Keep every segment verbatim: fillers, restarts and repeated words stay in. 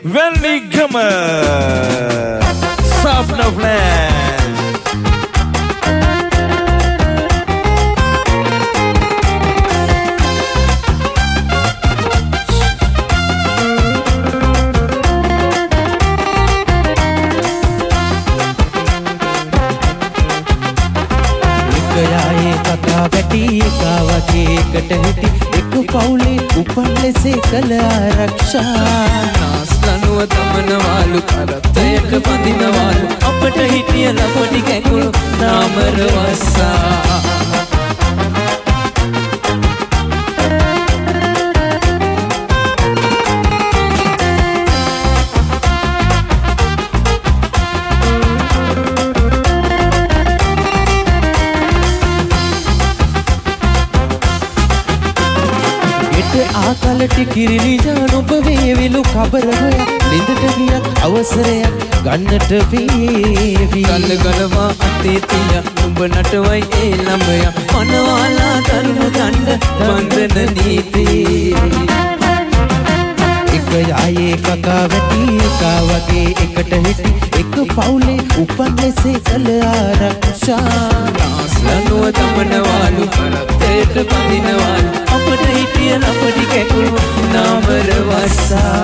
Welcome, Soft of Land. කතා වැටි එකා වගේ එකට හිටි එක පවුලේ උපන් ලෙසේ කළ ආරක්ෂා නාස්ලනුව තමනවාලු කරත්තයට පදිනවාලු අපට හිටිය ලපටි කැකුළු නාමර වස්සා ආකලටි කිරිලි ජාන ඔබ වේවිලු කබර හොයා ලිඳට ගියක් අවසරයක් ගන්නට වේවි කල්ල ගලවා අතේ තිය උඹ නටවයි ඒ ළඹයා පනවාලා දරුණු දණ්ඩ බන්ධන නීති එක යායේ කකා වැටි එකා වගේ එකට හිටි එක පවුලේ උපන් ලෙසේ කළ ආරක්ෂා නාස්ලනුව තමනවාලු කරත්තයට පදිනවාලු අපට හිටිය ලපටි කැකුළු නාමර වස්සා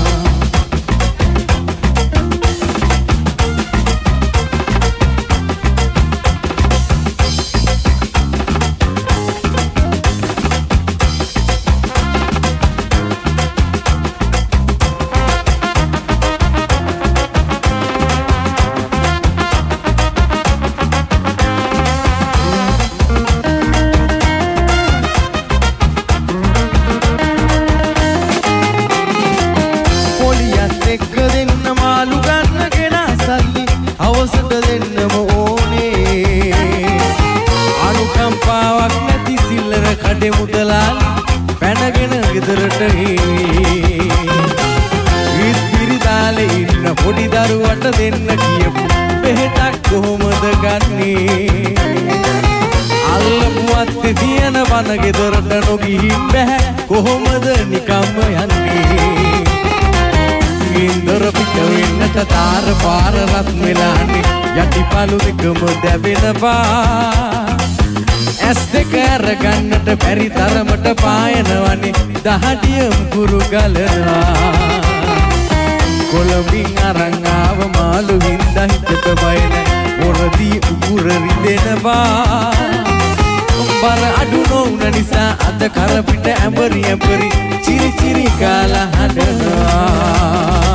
කොහොමද නිකම්ම යන්නේ ඉන්දර පිට වෙන්නට තාර පාර රත් මෙලානේ යටිපළු දෙකම දැවෙනවා ඇස් දෙක අරගන්නට බැරි තරමට පායනවනේ දහඩිය මුකුරු ගලනවා කොළඹින් අරන් ආව මාළු හින්දා හිතට බය නැ මොරදී උගුර රිදෙනවා බර අඩු නොවුන නිසා අද කර පිට ඇඹරි ඇඹරි චිරි චිරි කාලා හඬනවා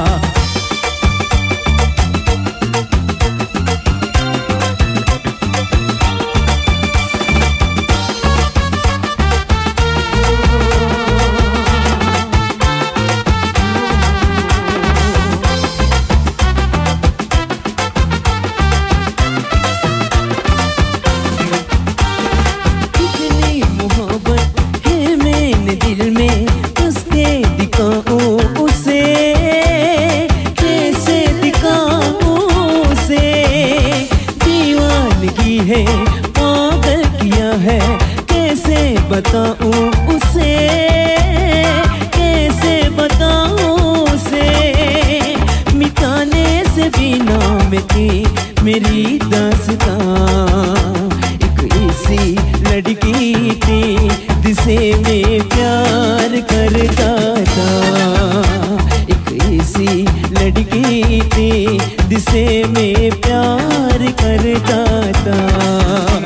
बताऊं उसे कैसे बताऊं उसे मिटाने से भी ना मिटी मेरी दास्तां एक ऐसी लड़की थी जिसे मैं प्यार करता था एक ऐसी लड़की थी जिसे मैं प्यार करता था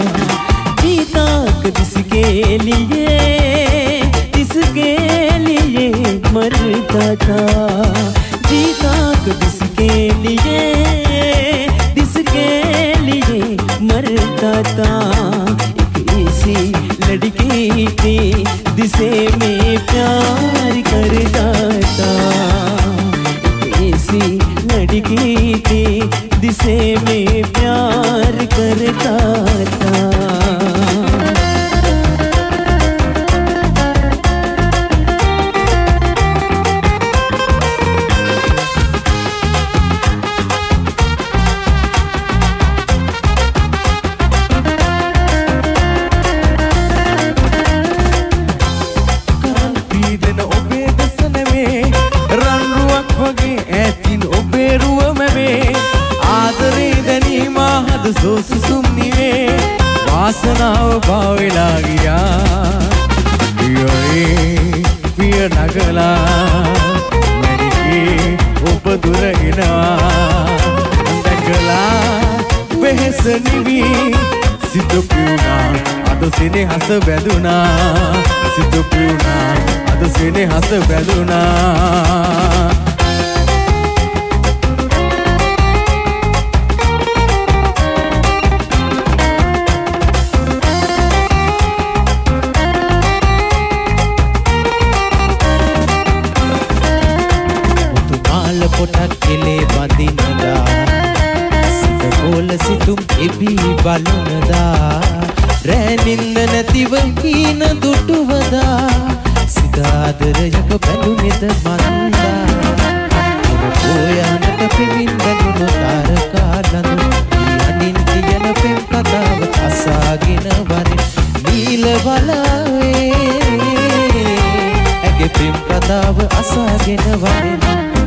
जिसके लिए जिसके लिए मरता था जीता जिसके लिए जिसके लिए मरता था एक ऐसी लड़की थी जिसे मैं प्यार करता था एक ऐसी लड़की थी जिसे मैं प्यार करता था වාසනාව පාවෙලා ගියා පියරේ පිය නගලා මැරිකේ ඔබ දුර එනවා දැකලා වෙහෙස නිවි සිදු පුණා අද සෙනෙහස බැඳුනා සිදු පුණා අද සෙනෙහස බැඳුනා කොටක් කෙලේ බඳිනදා සිත ගෝල සිතුම් එබි බලනදා රෑ නින්ද නැතිව හීන දුටුවදා සිත ආදරයක බැඳුනේද මන්දා ඔයානට පිමින් බැඳුණු තාරකා ලඳු අනින් කියන පෙම් කතාව අසාගෙන වරින් නීල වලාවේ ඇගේ පෙම් කතාව අසාගෙන වරින්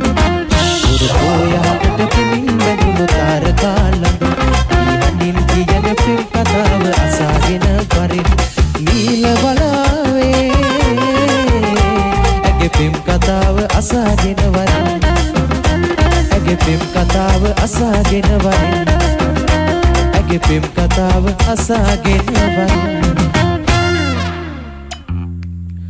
ඔයාට පිමින් බැඳුණු තාරකා ලඳු හඬින් කියන පෙම් කතාව අසාගෙන වරින් නීල වලාවේ ඇගේ පෙම් කතාව අසාගෙන වරින් ඇගේ පෙම් කතාව අසාගෙන වරින් ඇගේ පෙම් කතාව අසාගෙන වරින්